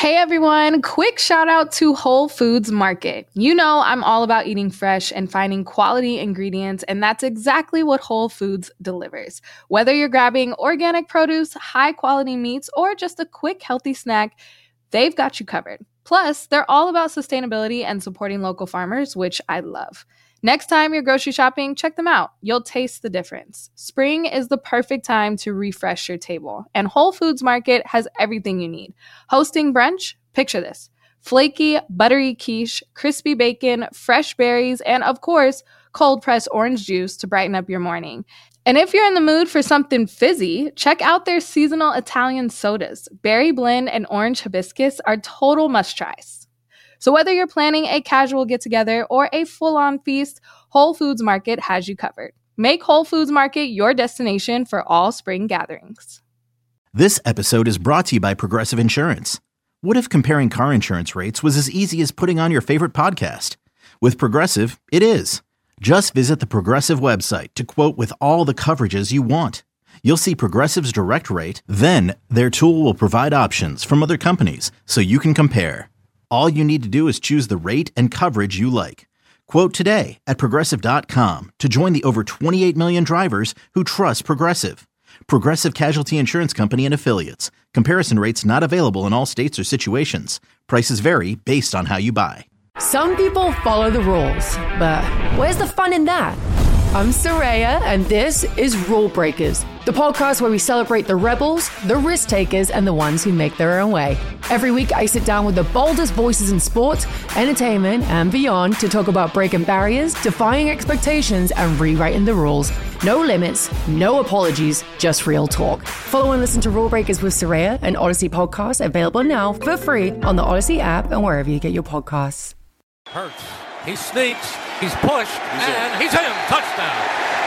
Hey everyone, quick shout out to Whole Foods Market. You know I'm all about eating fresh and finding quality ingredients, and that's exactly what Whole Foods delivers. Whether you're grabbing organic produce, high quality meats, or just a quick healthy snack, they've got you covered. Plus, they're all about sustainability and supporting local farmers, which I love. Next time you're grocery shopping, check them out. You'll taste the difference. Spring is the perfect time to refresh your table, and Whole Foods Market has everything you need. Hosting brunch? Picture this. Flaky, buttery quiche, crispy bacon, fresh berries, and of course, cold-pressed orange juice to brighten up your morning. And if you're in the mood for something fizzy, check out their seasonal Italian sodas. Berry blend and orange hibiscus are total must-tries. So whether you're planning a casual get-together or a full-on feast, Whole Foods Market has you covered. Make Whole Foods Market your destination for all spring gatherings. This episode is brought to you by Progressive Insurance. What if comparing car insurance rates was as easy as putting on your favorite podcast? With Progressive, it is. Just visit the Progressive website to quote with all the coverages you want. You'll see Progressive's direct rate, then their tool will provide options from other companies so you can compare. All you need to do is choose the rate and coverage you like. Quote today at Progressive.com to join the over 28 million drivers who trust Progressive. Progressive Casualty Insurance Company and Affiliates. Comparison rates not available in all states or situations. Prices vary based on how you buy. Some people follow the rules, but where's the fun in that? I'm Soraya, and this is Rule Breakers, the podcast where we celebrate the rebels, the risk takers, and the ones who make their own way. Every week, I sit down with the boldest voices in sports, entertainment, and beyond to talk about breaking barriers, defying expectations, and rewriting the rules. No limits, no apologies, just real talk. Follow and listen to Rule Breakers with Soraya, an Odyssey podcast available now for free on the Odyssey app and wherever you get your podcasts. Hurts. He sneaks. He's pushed. He's in. Touchdown.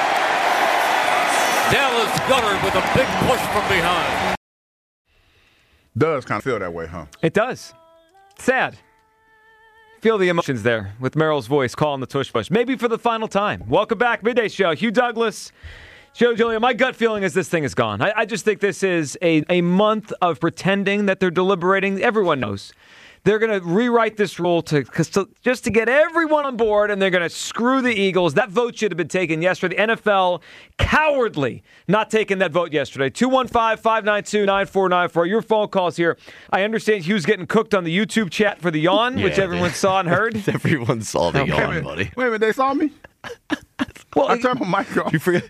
Dallas Goedert with a big push from behind. Does kind of feel that way, huh? It does. Sad. Feel the emotions there with Merrill's voice calling the tush push. Maybe for the final time. Welcome back. Midday Show. Hugh Douglas. Joe Giglio. My gut feeling is this thing is gone. I just think this is a month of pretending that they're deliberating. Everyone knows. They're going to rewrite this rule just to get everyone on board, and they're going to screw the Eagles. That vote should have been taken yesterday. The NFL, cowardly, not taking that vote yesterday. 215-592-9494. Your phone calls here. I understand Hugh's getting cooked on the YouTube chat for the yawn, which everyone saw and heard. Everyone saw the yawn, buddy. Wait a minute, they saw me? Well, I turned my mic off. You forget?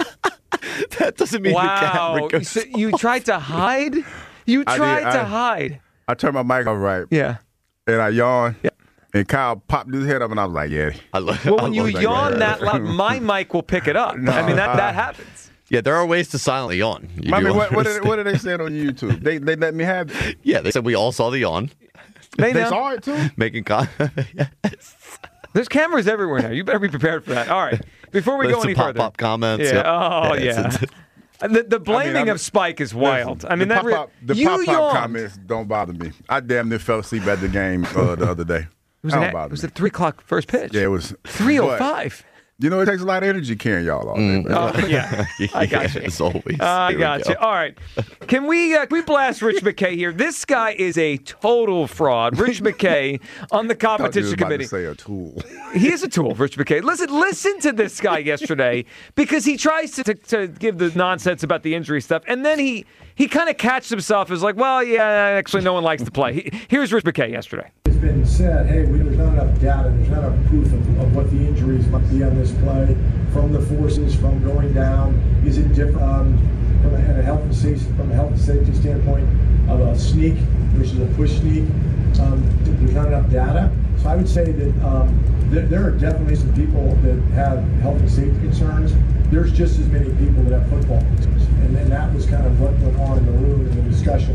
That doesn't mean the camera goes so you tried to hide? You tried to hide. I turned my mic off right. Yeah. And I yawned. Yeah. And Kyle popped his head up, and I was like, yeah. When you yawn that loud, my mic will pick it up. No. I mean, that happens. Yeah, there are ways to silently yawn. What did they say on YouTube? They let me have it. Yeah, they said we all saw the yawn. They saw it, too? Making yes. There's cameras everywhere now. You better be prepared for that. All right. Before we go any further. Pop-up comments. Yeah. Yep. Oh, yeah. The blaming of Spike is wild. I mean, the pop-up comments don't bother me. I damn near fell asleep at the game the other day. It was at 3 o'clock first pitch. Yeah, it was 3:05. You know, it takes a lot of energy carrying y'all all day. Yeah. I got you. As always. I got you. All right. Can we blast Rich McKay here? This guy is a total fraud. Rich McKay on the competition committee. To say a tool. He is a tool, Rich McKay. Listen to this guy yesterday because he tries to give the nonsense about the injury stuff, and then he kind of catches himself as like, well, yeah, actually no one likes to play. Here's Rich McKay yesterday. It's been said, hey, there's not enough data, there's not enough proof of what the injuries might be on this play, from the forces, from going down. Is it different from a health and safety standpoint of a sneak versus a push sneak? There's not enough data. So I would say that there are definitely some people that have health and safety concerns. There's just as many people that have football concerns. And then that was kind of what went on in the room in the discussion.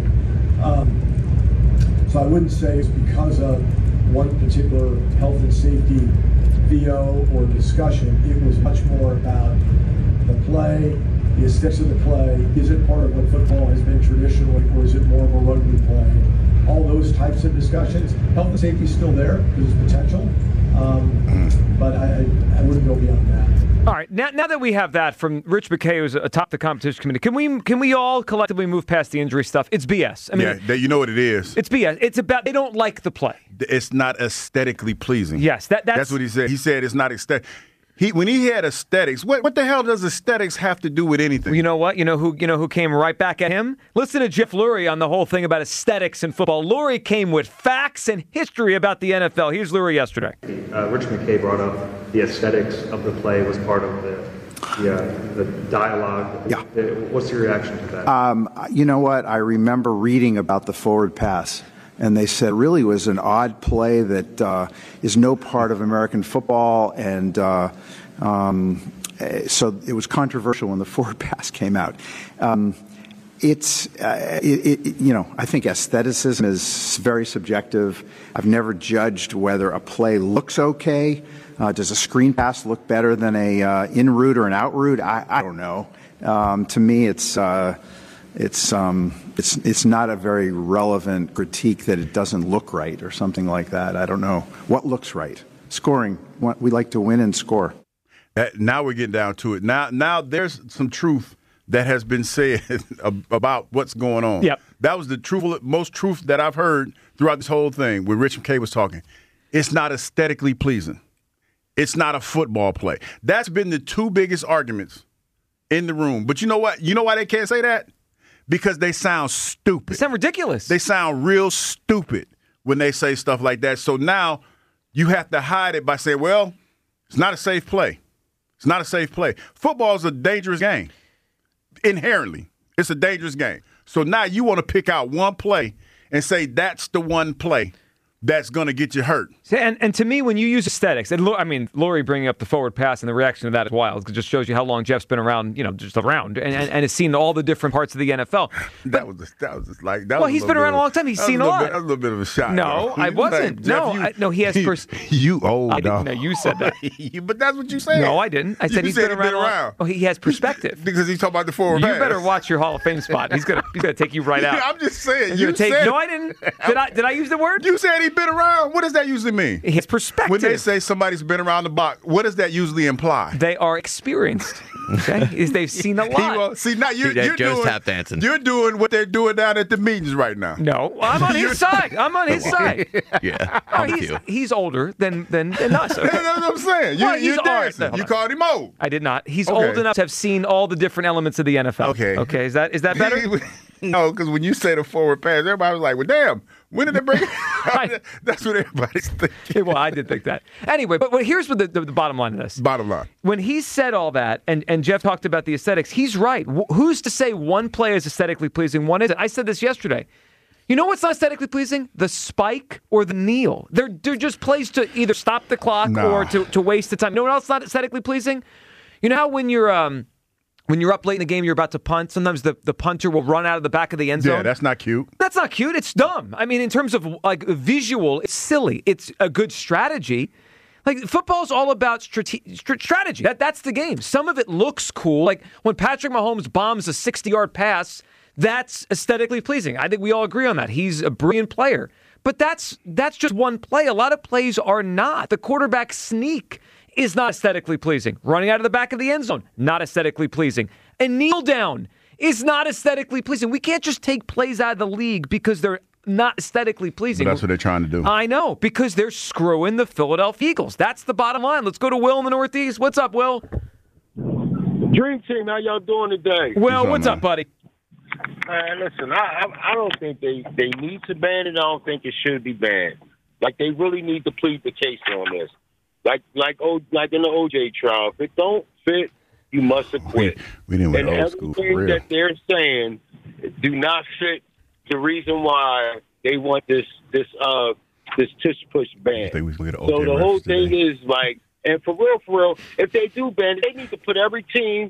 So I wouldn't say it's because of one particular health and safety VO or discussion. It was much more about the play, the aesthetics of the play. Is it part of what football has been traditionally, or is it more of a rugby play? All those types of discussions. Health and safety is still there. There's potential. But I wouldn't go beyond that. All right, now that we have that from Rich McKay, who's atop the competition committee, can we all collectively move past the injury stuff? It's BS. I mean, you know what it is. It's BS. It's about they don't like the play. It's not aesthetically pleasing. Yes, that's what he said. He said it's not aesthetic. When he had aesthetics, what the hell does aesthetics have to do with anything? You know what? You know who came right back at him? Listen to Jeff Lurie on the whole thing about aesthetics in football. Lurie came with facts and history about the NFL. Here's Lurie yesterday. Rich McKay brought up the aesthetics of the play was part of the dialogue. Yeah. What's your reaction to that? You know what? I remember reading about the forward pass. And they said it really was an odd play that is no part of American football. And so it was controversial when the forward pass came out. I think aestheticism is very subjective. I've never judged whether a play looks okay. Does a screen pass look better than a in route or an out route? I don't know. To me, it's not a very relevant critique that it doesn't look right or something like that. I don't know. What looks right? Scoring. We like to win and score. Now we're getting down to it. Now there's some truth that has been said about what's going on. Yep. That was the most truth that I've heard throughout this whole thing when Rich McKay was talking. It's not aesthetically pleasing. It's not a football play. That's been the two biggest arguments in the room. But you know what? You know why they can't say that? Because they sound stupid. They sound ridiculous. They sound real stupid when they say stuff like that. So now you have to hide it by saying, well, it's not a safe play. It's not a safe play. Football is a dangerous game. Inherently, it's a dangerous game. So now you want to pick out one play and say that's the one play that's going to get you hurt. And to me, when you use aesthetics, and Lurie bringing up the forward pass and the reaction to that is wild because it just shows you how long Jeff's been around, just around, and has seen all the different parts of the NFL. He's been around a long time. He's seen a lot. That was a little bit of a shot. No, I wasn't. No, he has. You old dog. No, you said that. But that's what you said. No, I didn't. I said he's been around. Oh, he has perspective because he's talking about the forward pass. You better watch your Hall of Fame spot. He's gonna take you right out. I'm just saying. No, I didn't. Did I use the word? You said he's been around. What does that usually mean? His perspective. When they say somebody's been around the block, what does that usually imply? They are experienced. Okay, they've seen a lot. Now you're doing what they're doing down at the meetings right now. No, I'm on his side. Yeah, he's older than us. Okay? That's what I'm saying. You called him old. I did not. He's old enough to have seen all the different elements of the NFL. Okay. Is that better? No, because when you say the forward pass, everybody was like, well, damn, when did they break it? That's what everybody's thinking. Well, I did think that. Anyway, but here's what the bottom line of this. Bottom line. When he said all that, and Jeff talked about the aesthetics, he's right. Who's to say one play is aesthetically pleasing, one isn't? I said this yesterday. You know what's not aesthetically pleasing? The spike or the kneel. They're just plays to either stop the clock or to waste the time. You know what else is not aesthetically pleasing? You know how when you're up late in the game, you're about to punt, sometimes the punter will run out of the back of the end zone. Yeah, that's not cute. That's not cute. It's dumb. I mean, in terms of like visual, it's silly. It's a good strategy. Like football's all about strategy. That's the game. Some of it looks cool. Like when Patrick Mahomes bombs a 60-yard pass, that's aesthetically pleasing. I think we all agree on that. He's a brilliant player. But that's just one play. A lot of plays are not. The quarterback sneak is not aesthetically pleasing. Running out of the back of the end zone, not aesthetically pleasing. And kneel down is not aesthetically pleasing. We can't just take plays out of the league because they're not aesthetically pleasing. But that's what they're trying to do. I know, because they're screwing the Philadelphia Eagles. That's the bottom line. Let's go to Will in the Northeast. What's up, Will? Dream Team, how y'all doing today? Will, what's up, buddy? Listen, I don't think they need to ban it. I don't think it should be banned. Like, they really need to plead the case on this. Like in the OJ trial, if it don't fit, you must acquit. We didn't went old school for real. Everything that they're saying do not fit the reason why they want this tush push ban. So the whole thing is like, and for real, if they do ban it, they need to put every team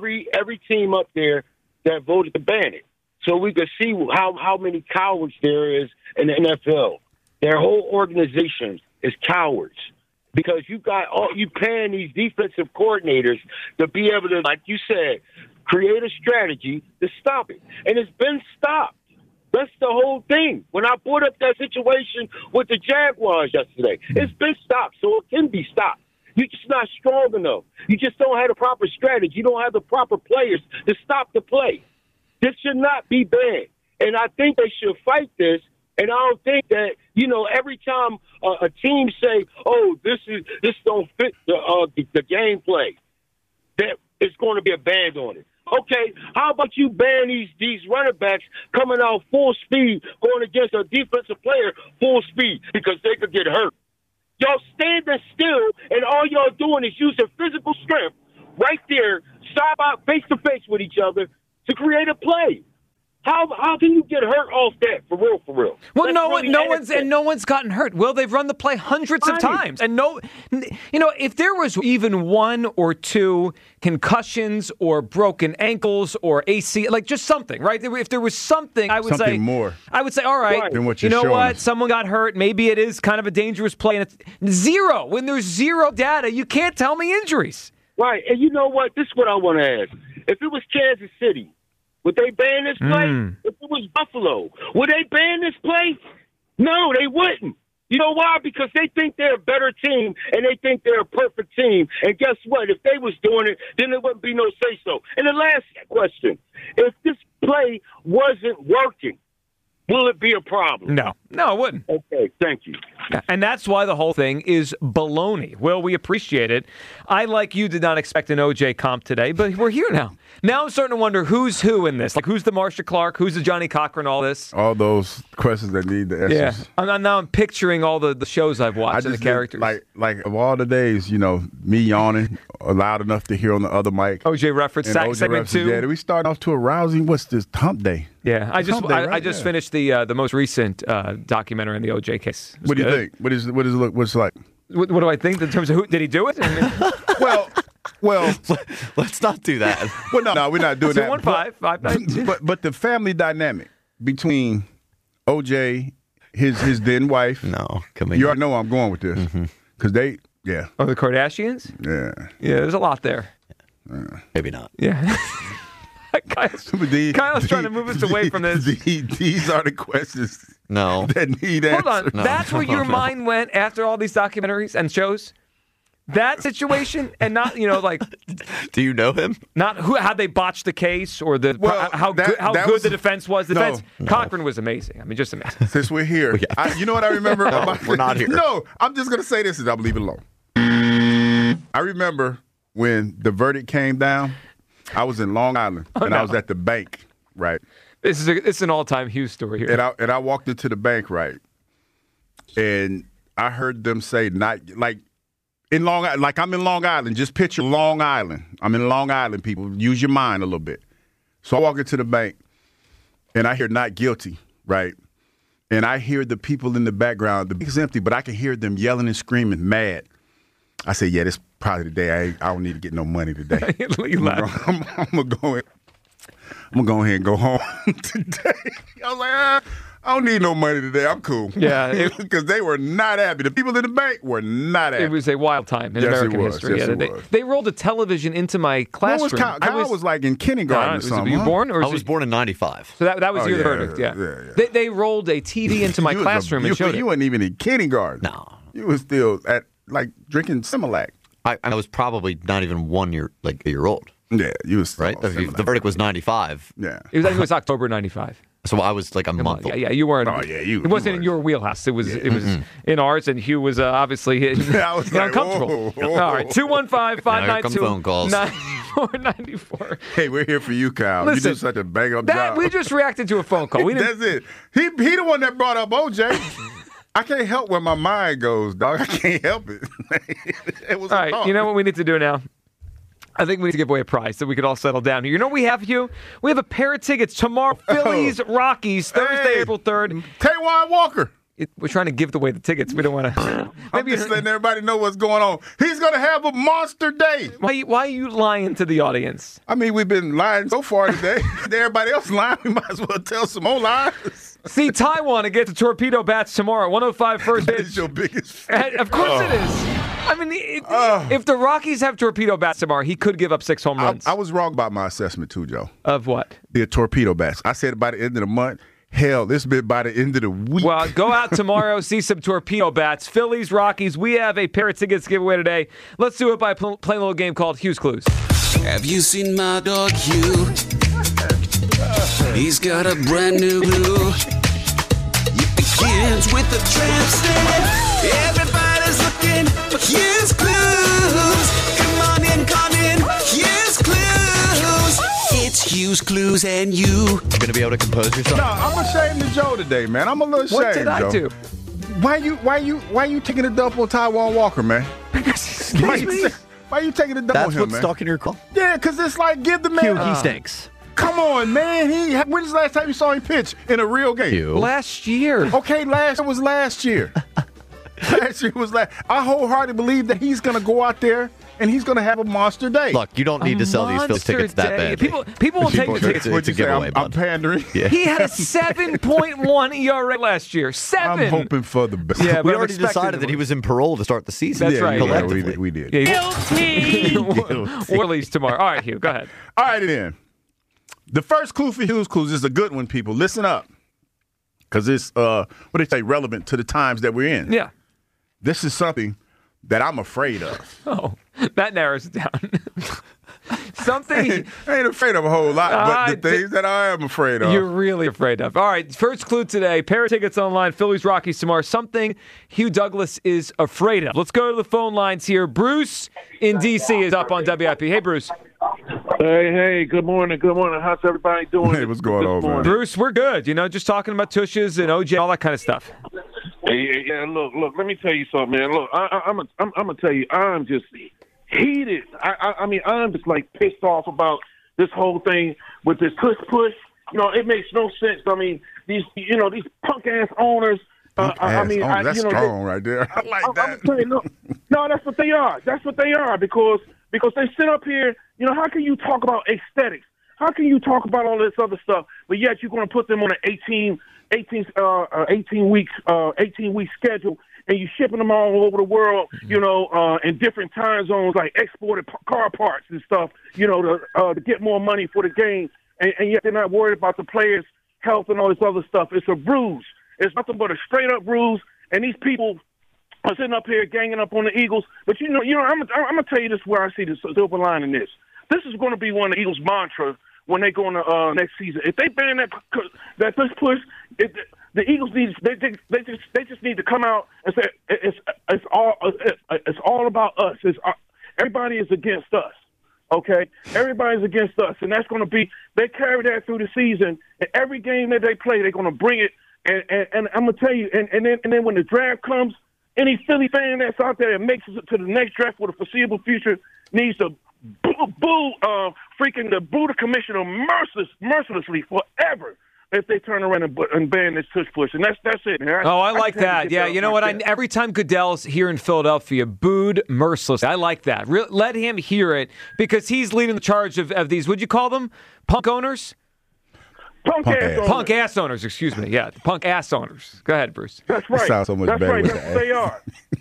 up there that voted to ban it, so we could see how many cowards there is in the NFL. Their whole organization is cowards. Because you paying these defensive coordinators to be able to, like you said, create a strategy to stop it. And it's been stopped. That's the whole thing. When I brought up that situation with the Jaguars yesterday, it's been stopped, so it can be stopped. You're just not strong enough. You just don't have the proper strategy. You don't have the proper players to stop the play. This should not be banned. And I think they should fight this. And I don't think that, every time a team say, oh, this don't fit the gameplay, that it's going to be a ban on it. Okay, how about you ban these running backs coming out full speed, going against a defensive player full speed because they could get hurt? Y'all standing still, and all y'all doing is using physical strength right there, side by face to face with each other to create a play. How can you get hurt off that, for real? Well, no one's gotten hurt. Will, they've run the play hundreds of times. And if there was even one or two concussions or broken ankles or AC, like just something, right? If there was something, I would say more. I would say, all right, than what you know what? Us. Someone got hurt. Maybe it is kind of a dangerous play. And it's zero. When there's zero data, you can't tell me injuries. Right. And you know what? This is what I want to ask. If it was Kansas City, would they ban this play? If it was Buffalo, would they ban this play? No, they wouldn't. You know why? Because they think they're a better team, and they think they're a perfect team. And guess what? If they was doing it, then there wouldn't be no say-so. And the last question, if this play wasn't working, will it be a problem? No, it wouldn't. Okay, thank you. And that's why the whole thing is baloney. Well, we appreciate it. I, like you, did not expect an OJ comp today, but we're here now. Now I'm starting to wonder who's who in this. Like, who's the Marcia Clark? Who's the Johnny Cochran? All this. All those questions that need the answers. Yeah. Now I'm picturing all the shows I've watched and the characters. Like of all the days, me yawning loud enough to hear on the other mic. OJ reference segment 2. Yeah, we start off to a rousing. What's this hump day? Yeah, I just finished the most recent documentary on the OJ case. What do you think? What does it look? What's it like? What do I think in terms of who did he do it? Well, let's not do that. Well, no, we're not doing that. 215-592. But the family dynamic between OJ, his then wife. No, come on. You already know where I'm going with this because they. Oh, the Kardashians. Yeah. There's a lot there. Maybe not. Yeah. Kyle's trying to move us away from this. These are the questions. No. That need answers. Hold on. No. That's where your mind went after all these documentaries and shows? That situation and not, Do you know him? Not how they botched the case or how good the defense was. The defense, Cochran was amazing. I mean, just amazing. Since we're here, you know what I remember? We're not here. No, I'm just going to say this and I'll leave it alone. I remember when the verdict came down, I was in Long Island I was at the bank, right? It's an all-time Hughes story here. And I walked into the bank, right? And I heard them say, not like in Long Island, like I'm in Long Island. Just picture Long Island. I'm in Long Island, people. Use your mind a little bit. So I walk into the bank, and I hear not guilty, right? And I hear the people in the background. The bank's empty, but I can hear them yelling and screaming, mad. I say, yeah, this is probably the day I don't need to get no money today. I'm gonna go ahead and go home today. I was like, I don't need no money today. I'm cool. Yeah, because they were not happy. The people in the bank were not happy. It was a wild time in American history. Yes, they rolled a television into my classroom. Kyle was like in kindergarten or something. Were you born? I was born in 95. So that was the year of the verdict. Yeah. They rolled a TV into my classroom and showed it. You weren't even in kindergarten. No, you were still at drinking Similac. I was probably not even a year old. Yeah, you was right. The verdict was 95. Yeah, I think it was October 95. So I was like a month old. Yeah, you weren't. Oh yeah, it wasn't in your wheelhouse. It was in ours, and Hugh was obviously uncomfortable. Whoa. All right, 215-592 phone calls. 9494. Hey, we're here for you, Kyle. Listen, you did such a bang up job. We just reacted to a phone call. That's it. He the one that brought up OJ. I can't help where my mind goes, dog. I can't help it. It was all right, you know what we need to do now? I think we need to give away a prize so we could all settle down here. You know what we have, Hugh? We have a pair of tickets tomorrow. Phillies, Rockies, Thursday, April 3rd. Taijuan Walker. We're trying to give away the tickets. We don't want to. I'm just letting everybody know what's going on. He's going to have a monster day. Why are you lying to the audience? I mean, we've been lying so far today. Everybody else lying. We might as well tell some more lies. See Taijuan to get the torpedo bats tomorrow. 105 first pitch. That is your biggest fan. Of course it is. I mean, if the Rockies have torpedo bats tomorrow, he could give up 6 home runs. I was wrong about my assessment too, Joe. Of what? The torpedo bats. I said by the end of the month, Hell, this been by the end of the week. Well, go out tomorrow, see some torpedo bats. Phillies, Rockies. We have a pair of tickets to give away today. Let's do it by playing a little game called Hugh's Clues. Have you seen my dog Hugh? He's got a brand new clue. It begins with a tramp stamp. Everybody's looking for Hugh's Clues. Come on in, Hugh's Clues. It's Hugh's Clues and you. Gonna be able to compose yourself? No, I'm ashamed of Joe today, man. I'm a little ashamed. What did I do? Why you taking a dump on Taiwan Walker, man? Why you taking a dump on him, man? That's what's stuck in your call? Yeah, because it's like, give the man... Hugh, he stinks. Come on, man. When's the last time you saw him pitch in a real game? Hugh. Last year. Okay, last year was last year. Last year was last. I wholeheartedly believe that he's going to go out there and he's going to have a monster day. Look, you don't need to sell these Phillies tickets that bad. People will take the tickets. It's a giveaway, I'm pandering. Yeah. He had a 7.1 ERA last year. 7. I'm hoping for the best. Yeah, we already decided that he was in parole to start the season. That's right. Collectively. We did. Guilty. Willie's tomorrow. All right, Hugh, go ahead. All right, then. The first clue for Hugh's Clues is a good one, people. Listen up. Because it's, relevant to the times that we're in. Yeah. This is something that I'm afraid of. Oh, that narrows it down. Something. I ain't afraid of a whole lot, but the things that I am afraid of. You're really afraid of. All right, first clue today. Pair of tickets online, Phillies, Rockies tomorrow. Something Hugh Douglas is afraid of. Let's go to the phone lines here. Bruce in D.C. is up on WIP. Hey, Bruce. Hey, good morning. How's everybody doing? Hey, what's going on, man? Bruce, we're good. Just talking about tushes and OJ, all that kind of stuff. Yeah, look, let me tell you something, man. Look, I'm gonna tell you, I'm just heated. I mean, I'm just like pissed off about this whole thing with this push. It makes no sense. I mean, these punk ass owners. That's strong right there. I like that. I'm saying, no, that's what they are. That's what they are because they sit up here. How can you talk about aesthetics? How can you talk about all this other stuff, but yet you're going to put them on an 18-week schedule, and you're shipping them all over the world, in different time zones, like exported car parts and stuff, to get more money for the game, and yet they're not worried about the players' health and all this other stuff. It's a ruse. It's nothing but a straight-up ruse, and these people are sitting up here ganging up on the Eagles. But, I'm going to tell you this where I see the silver line in this. This is going to be one of the Eagles' mantras when they go into next season. If they ban that push, the Eagles they just need to come out and say it's all about us. Everybody is against us. Okay, everybody's against us, and that's going to be. They carry that through the season, and every game that they play, they're going to bring it. And I'm gonna tell you, and then when the draft comes, any Philly fan that's out there that makes it to the next draft for the foreseeable future needs to boo the commissioner mercilessly forever if they turn around and ban this push. And that's it. I like that. Yeah, you know what? Every time Goodell's here in Philadelphia, booed mercilessly. I like that. Let him hear it because he's leading the charge of these. Would you call them punk owners? Punk ass owners, excuse me. Yeah, punk ass owners. Go ahead, Bruce. That's right. That sounds so much better. Right. That's what they are.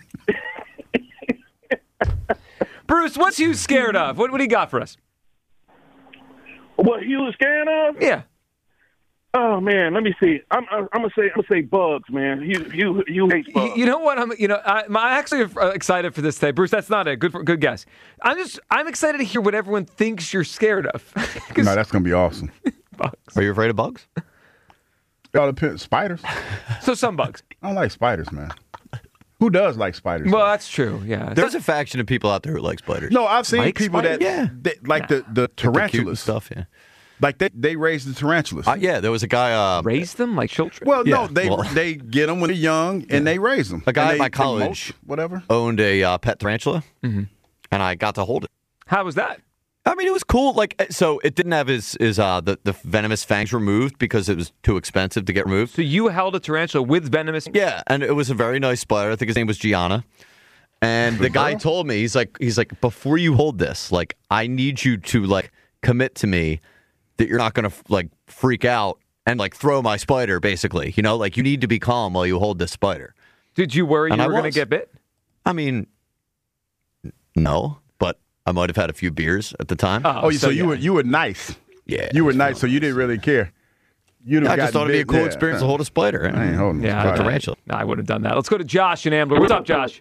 Bruce, what's Hugh scared of? What do you got for us? What Hugh is scared of? Yeah. Oh man, let me see. I'm gonna say bugs, man. Hugh hates bugs. You know what? I'm actually excited for this today, Bruce. That's not a good guess. I'm excited to hear what everyone thinks you're scared of. No, that's gonna be awesome. Bugs. Are you afraid of bugs? It all depends. Spiders. So some bugs. I don't like spiders, man. Who does like spiders? Well, that's true. Yeah. There's a faction of people out there who like spiders. No, I've seen people spiders? that like the tarantulas stuff. Yeah. Like they raise the tarantulas. Yeah, there was a guy raise them like children. Well, yeah, no, they get them when they're young and they raise them. A guy at my college, owned a pet tarantula, and I got to hold it. How was that? I mean, it was cool. So it didn't have the venomous fangs removed because it was too expensive to get removed. So you held a tarantula with venomous? Yeah, and it was a very nice spider. I think his name was Gianna. And the guy told me, he's like, before you hold this, I need you to commit to me that you're not going to freak out and throw my spider. Basically, you need to be calm while you hold this spider. Did you worry you were going to get bit? I mean, no. I might have had a few beers at the time. So you were nice. Yeah. You were nice, so you didn't really care. I just thought it'd be a cool experience to hold a spider. I ain't holding Yeah, a tarantula. I would have done that. Let's go to Josh in Ambler. What's up, Josh?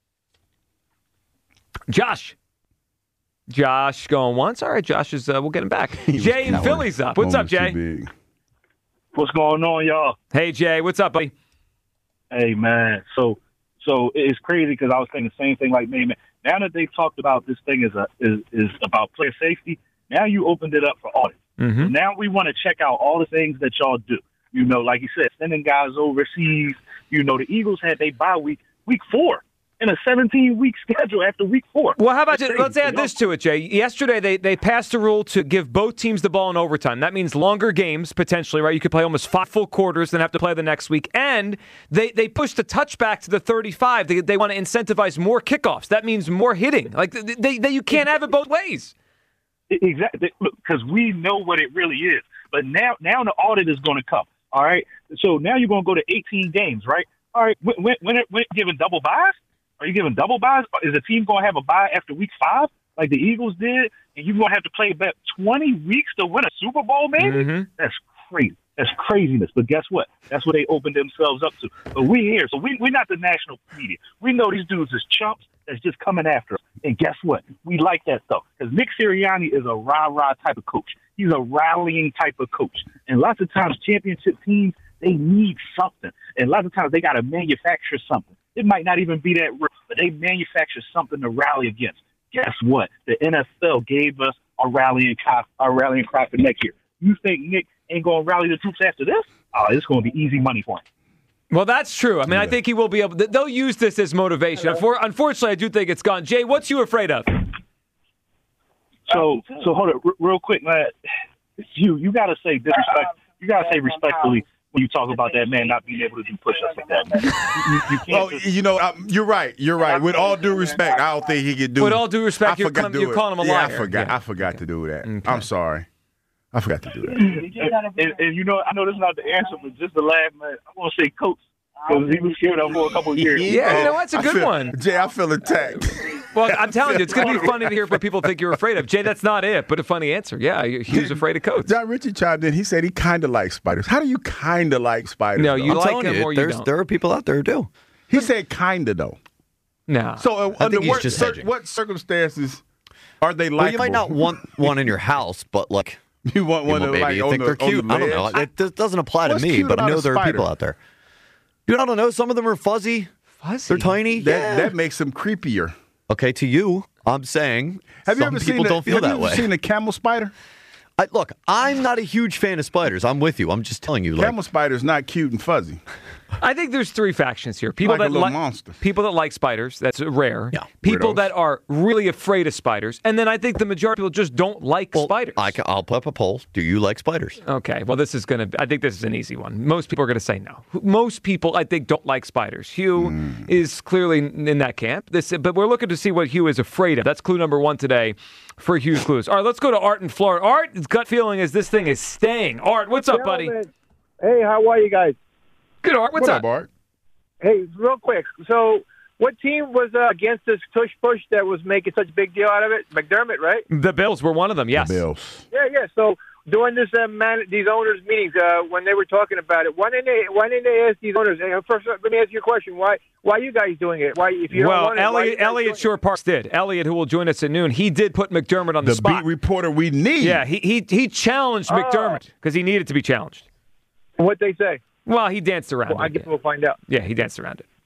Josh going once. All right, Josh is. We'll get him back. Jay in Philly's up. What's up, Jay? What's going on, y'all? Hey, Jay. What's up, buddy? Hey, man. So it's crazy because I was saying the same thing like me, man. Now that they've talked about this thing is about player safety, now you opened it up for audit. Mm-hmm. Now we want to check out all the things that y'all do. You know, like you said, sending guys overseas. You know, the Eagles had their bye week 4 in a 17-week schedule after week 4. Well, how about let's add this to it, Jay. Yesterday, they passed a rule to give both teams the ball in overtime. That means longer games, potentially, right? You could play almost 5 full quarters, then have to play the next week. And they pushed the touchback to the 35. They want to incentivize more kickoffs. That means more hitting. Like, you can't have it both ways. Exactly, because we know what it really is. But now the audit is going to come, all right? So now you're going to go to 18 games, right? All right, when giving double buys? Are you giving double buys? Is the team going to have a bye after week 5 like the Eagles did? And you're going to have to play about 20 weeks to win a Super Bowl, maybe? Mm-hmm. That's crazy. That's craziness. But guess what? That's what they opened themselves up to. But we're here. So we're not the national media. We know these dudes is chumps that's just coming after us. And guess what? We like that stuff. Because Nick Sirianni is a rah-rah type of coach. He's a rallying type of coach. And lots of times championship teams, they need something. And lots of times they got to manufacture something. It might not even be that real, but they manufacture something to rally against. Guess what? The NFL gave us a rallying cry for next year. You think Nick ain't going to rally the troops after this? Oh, it's going to be easy money for him. Well, that's true. I mean, I think he will be able to. They'll use this as motivation. Unfortunately, I do think it's gone. Jay, what's you afraid of? So hold it real quick, man. You got to say disrespect. You got to say respectfully when you talk about that man not being able to do push-ups like that, man. You can't you're right. You're right. With all due respect, I don't think he could do it. With all due respect, you're calling him a liar. I forgot to do that. Okay. I'm sorry. I forgot to do that. And I know this is not the answer, but just to laugh, man, I want to say coach because he was scared of for a couple of years. Yeah, that's a good one. Jay, I feel attacked. Well, I'm telling you, it's going to be funny to hear what people think you're afraid of. Jay, that's not it, but a funny answer. Yeah, he was afraid of Coates. John Ritchie chimed in. He said he kind of likes spiders. How do you kind of like spiders? No, you like them or you don't. There are people out there who do. He said kind of, though. No. So under what circumstances are they likable? Well, you might not want one in your house, but like you want one maybe like you think they're cute. I don't know. It doesn't apply to me, but I know there are people out there. Dude, I don't know. Some of them are fuzzy. They're tiny. That makes them creepier. Okay, to you, I'm saying some people don't feel that way. Have you ever seen a camel spider? Look, I'm not a huge fan of spiders. I'm with you. I'm just telling you. Camel spider's not cute and fuzzy. I think there's 3 factions here. People like a little monster. People that like spiders. That's rare. Yeah. People Weirdos. that are really afraid of spiders. And then I think the majority of people just don't like spiders. I'll put up a poll. Do you like spiders? Okay. Well, I think this is an easy one. Most people are going to say no. Most people, I think, don't like spiders. Hugh is clearly in that camp. But we're looking to see what Hugh is afraid of. That's clue number 1 today for Hugh's Clues. All right, let's go to Art in Florida. Art, his gut feeling is this thing is staying. Art, what's up, buddy? Hey, how are you guys? Good, Art. What's up, Art? Hey, real quick. So, what team was against this tush push that was making such a big deal out of it? McDermott, right? The Bills were one of them. Yes. The Bills. Yeah. So, during this these owners' meetings, when they were talking about it, why didn't they ask these owners? First, let me ask you a question. Why are you guys doing it? Why, if you don't want it, Elliot Shore Parks did. Elliot, who will join us at noon, he did put McDermott on the spot. The beat reporter we need. Yeah, he challenged McDermott because he needed to be challenged. What'd they say? Well, he danced around it. I guess we'll find out. Yeah, he danced around it.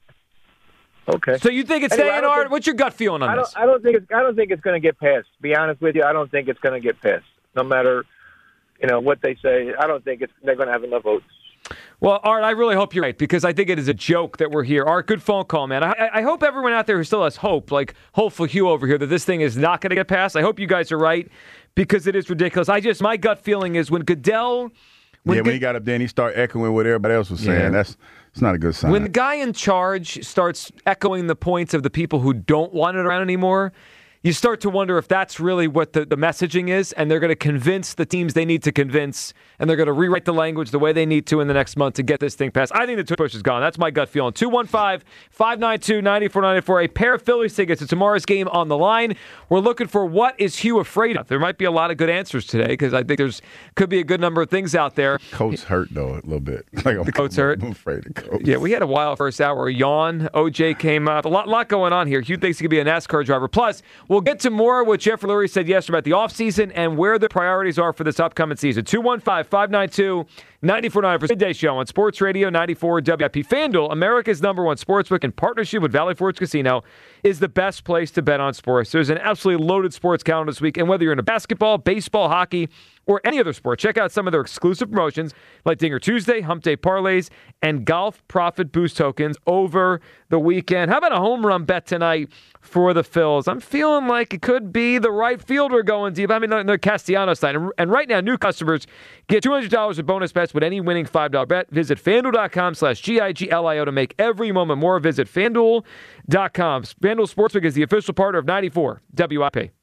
Okay. So you think it's staying, Art? What's your gut feeling on this? I don't think it's going to get passed. To be honest with you, I don't think it's going to get passed. No matter, what they say, I don't think they're going to have enough votes. Well, Art, I really hope you're right because I think it is a joke that we're here. Art, good phone call, man. I hope everyone out there who still has hope, like hopeful Hugh over here, that this thing is not going to get passed. I hope you guys are right because it is ridiculous. My gut feeling is when Goodell. When he got up there and he started echoing what everybody else was saying, it's not a good sign. When the guy in charge starts echoing the points of the people who don't want it around anymore, you start to wonder if that's really what the messaging is, and they're going to convince the teams they need to convince, and they're going to rewrite the language the way they need to in the next month to get this thing passed. I think the tush push is gone. That's my gut feeling. 215-592-9494. A pair of Phillies tickets to tomorrow's game on the line. We're looking for what is Hugh afraid of? There might be a lot of good answers today because I think could be a good number of things out there. Coat's hurt, though, a little bit. The coat's hurt? I'm afraid of Coat. Yeah, we had a wild first hour. A yawn. OJ came up. A lot going on here. Hugh thinks he could be a NASCAR driver. Plus, we'll get to more what Jeffrey Lurie said yesterday about the offseason and where the priorities are for this upcoming season. 215-592-9494 for Midday Show on Sports Radio 94 WIP. FanDuel, America's #1 sportsbook in partnership with Valley Forge Casino, is the best place to bet on sports. There's an absolutely loaded sports calendar this week, and whether you're into basketball, baseball, hockey, or any other sport, check out some of their exclusive promotions like Dinger Tuesday, Hump Day Parlays, and Golf Profit Boost tokens over the weekend. How about a home run bet tonight for the Phils? I'm feeling like it could be the right fielder going deep. I mean, the Castellanos side. And right now, new customers get $200 of bonus bets with any winning $5 bet. Visit FanDuel.com/GIGLIO to make every moment more. Visit FanDuel.com. FanDuel Sportsbook is the official partner of 94 WIP.